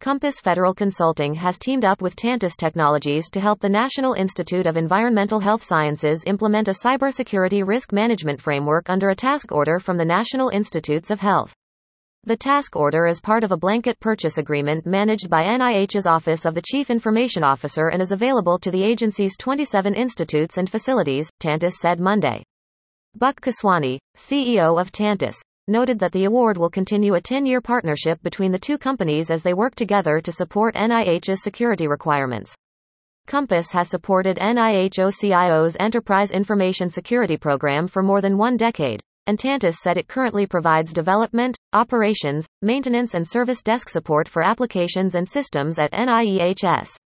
Compass Federal Consulting has teamed up with Tantus Technologies to help the National Institute of Environmental Health Sciences implement a cybersecurity risk management framework under a task order from the National Institutes of Health. The task order is part of a blanket purchase agreement managed by NIH's Office of the Chief Information Officer and is available to the agency's 27 institutes and facilities, Tantus said Monday. Buck Kaswani, CEO of Tantus, noted that the award will continue a 10-year partnership between the two companies as they work together to support NIH's security requirements. Compass has supported NIH OCIO's Enterprise Information Security Program for more than 1 decade, and Tantus said it currently provides development, operations, maintenance and service desk support for applications and systems at NIEHS.